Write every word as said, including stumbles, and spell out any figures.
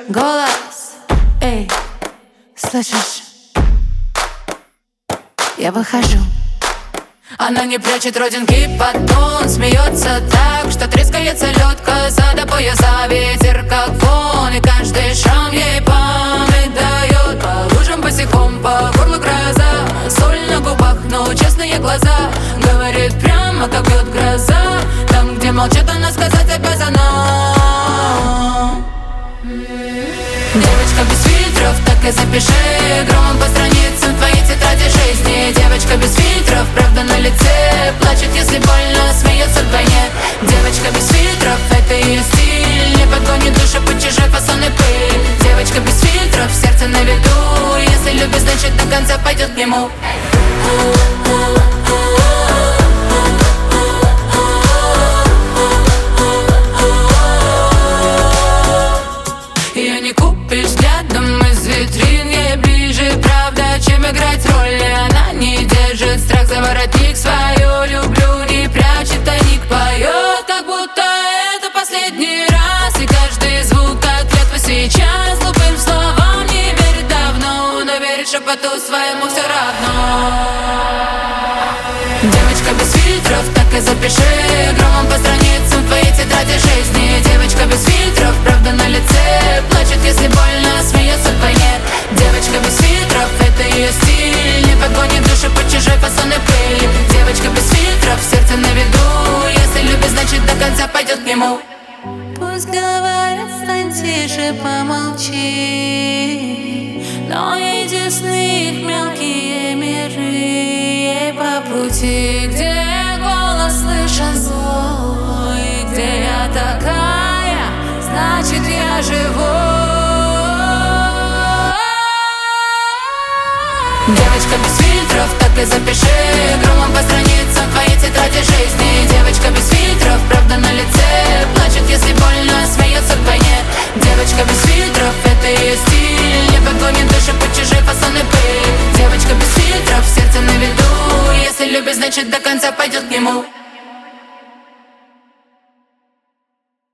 Голос, эй, слышишь? Я выхожу. Она не прячет родинки под тон, смеется так, что трескается лед, коза до пояса, ветер как вон, и каждый шаг ей память дает. По лужам босиком, по горлу гроза, соль на губах, но честные глаза. Говорит прямо, как бьет гроза, там, где молчат, она сказать обязана. Девочка без фильтров, так и запиши громом по страницам твоей тетради жизни. Девочка без фильтров, правда на лице, плачет, если больно, смеется вдвойне. Девочка без фильтров, это ее стиль, не подгонит душу под чужой фасон и пыль. Девочка без фильтров, сердце на виду, если любит, значит до конца пойдет к нему. Ее не купишь взглядом из витрин, ей ближе правда, чем играть роли. Она не держит страх за воротник, свою люблю не прячет, тайник поет, как будто это последний раз. И каждый звук как клятва сейчас, глупым словам не верит давно, но верит шепоту своему все равно. Девочка без фильтров, так и запиши громом по страницам твоей тетради жизни. Девочка без фильтров, правда на лице, плачет, если больно, смеется вдвойне. Девочка без фильтров, это ее стиль, не подгонит душу под чужой фасон и пыль. Девочка без фильтров, сердце на виду, если любит, значит до конца пойдет к нему. Пусть говорят, стань тише, помолчи, но единственные их мелкие миры ей по пути, где голос слышен злой, где я такая, значит я живу. Девочка без фильтров, так и запиши громом по страницам твоей тетради жизни. Девочка без фильтров, правда на лице, плачет, если больно, смеется вдвойне. Девочка без фильтров, это ее стиль, не подгонит душу под чужой фасон и пыль. Девочка без фильтров, сердце на виду, если любит, значит до конца пойдет к нему.